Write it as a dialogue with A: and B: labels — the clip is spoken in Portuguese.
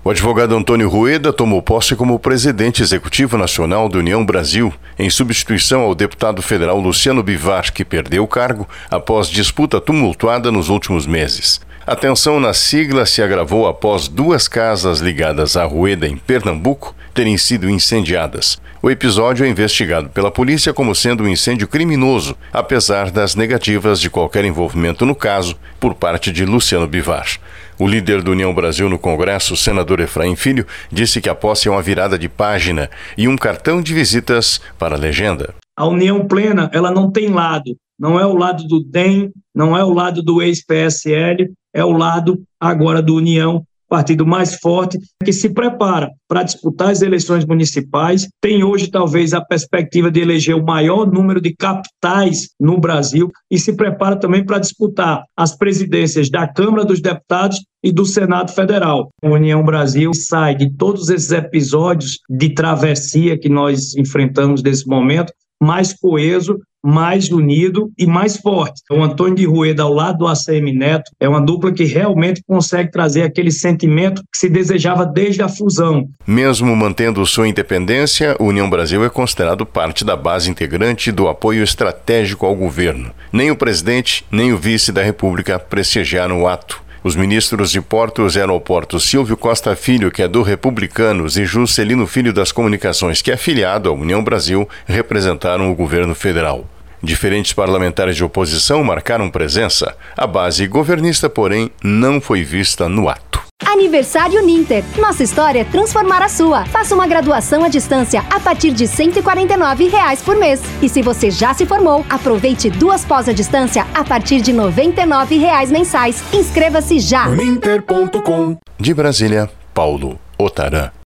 A: O advogado Antônio Rueda tomou posse como presidente executivo nacional do União Brasil, em substituição ao deputado federal Luciano Bivar, que perdeu o cargo após disputa tumultuada nos últimos meses. A tensão na sigla se agravou após 2 casas ligadas a Rueda em Pernambuco terem sido incendiadas. O episódio é investigado pela polícia como sendo um incêndio criminoso, apesar das negativas de qualquer envolvimento no caso por parte de Luciano Bivar. O líder do União Brasil no Congresso, o senador Efraim Filho, disse que a posse é uma virada de página e um cartão de visitas para a legenda.
B: A união plena, ela não tem lado. Não é o lado do DEM, não é o lado do ex-PSL, é o lado agora do União, partido mais forte, que se prepara para disputar as eleições municipais, tem hoje talvez a perspectiva de eleger o maior número de capitais no Brasil e se prepara também para disputar as presidências da Câmara dos Deputados e do Senado Federal. A União Brasil sai de todos esses episódios de travessia que nós enfrentamos nesse momento, mais coeso, mais unido e mais forte. O Antônio de Rueda ao lado do ACM Neto é uma dupla que realmente consegue trazer aquele sentimento que se desejava desde a fusão.
A: Mesmo mantendo sua independência, o União Brasil é considerado parte da base integrante do apoio estratégico ao governo. Nem o presidente, nem o vice da República prestigiaram o ato. Os ministros de Portos e Aeroportos Silvio Costa Filho, que é do Republicanos, e Juscelino Filho das Comunicações, que é afiliado à União Brasil, representaram o governo federal. Diferentes parlamentares de oposição marcaram presença. A base governista, porém, não foi vista no ato.
C: Aniversário Ninter. Nossa história é transformar a sua. Faça uma graduação à distância a partir de R$ 149 por mês. E se você já se formou, aproveite 2 pós à distância a partir de R$ 99 mensais. Inscreva-se já.
A: Ninter.com. De Brasília, Paulo Otarã.